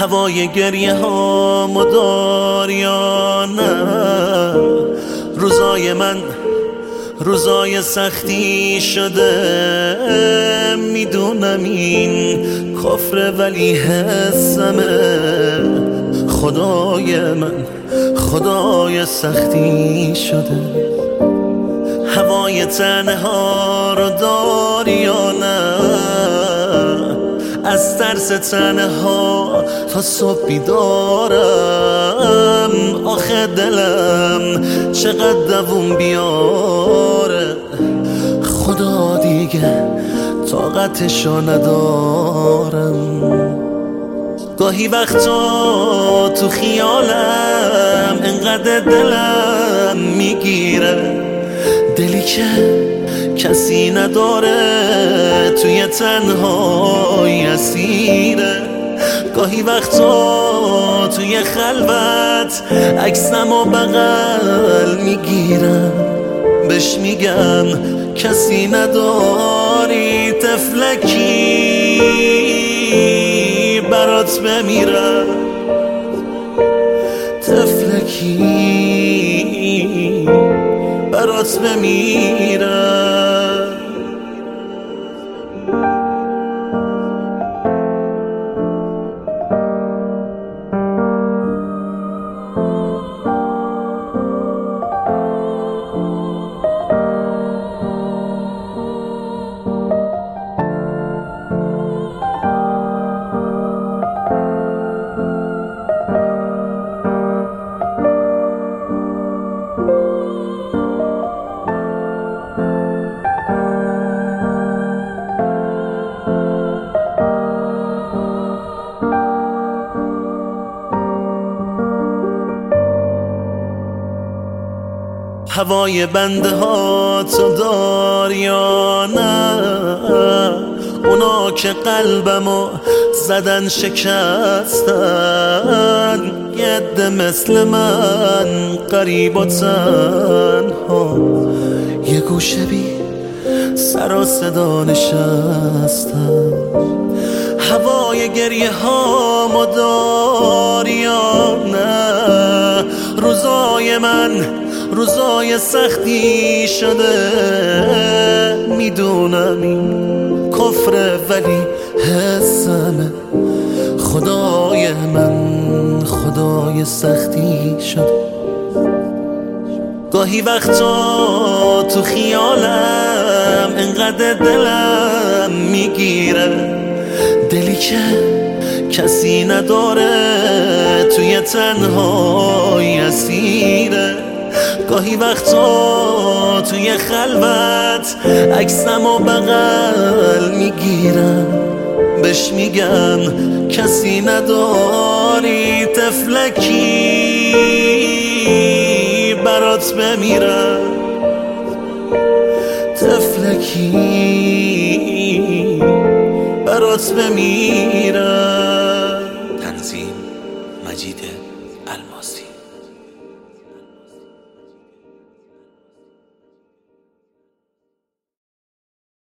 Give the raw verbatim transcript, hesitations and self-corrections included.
هوای گریه ها مدار یا نه؟ روزای من روزای سختی شده، میدونم این کفر ولی حسمه. خدای من خدای سختی شده. هوای تنها رو داری یا نه؟ از ترس تنها تا صبح بیدارم. آخه دلم چقدر دووم بیاره، خدا دیگه طاقتشو ندارم. گاهی وقتا تو خیالم انقدر دلم میگیره، دلی که کسی نداره توی تنهایی اسیره. گاهی وقتا توی خلوت عکسم و بغل میگیرم، بهش میگم کسی نداری، تفلکی برات بمیرم، تفلکی برات بمیرم. هوای بنده ها تو دار یا نه؟ اونا که قلبمو زدن شکستن، یه ده مثل من غریب و تنها، یه گوشه بی سر و صدا نشستن. هوای گریه ها مدار یا نه؟ روزای من روزای سختی شده، میدونم این کفر ولی حسمه. خدای من خدای سختی شده. گاهی وقتا تو خیالم انقدر دلم میگیره، دلی که کسی نداره توی تنهایی اسیره. گاهی وقتا توی خلوت عکسم و بغل میگیرم، بهش میگم کسی نداری، تفلکی برات بمیرم، تفلکی برات بمیرم. تنظیم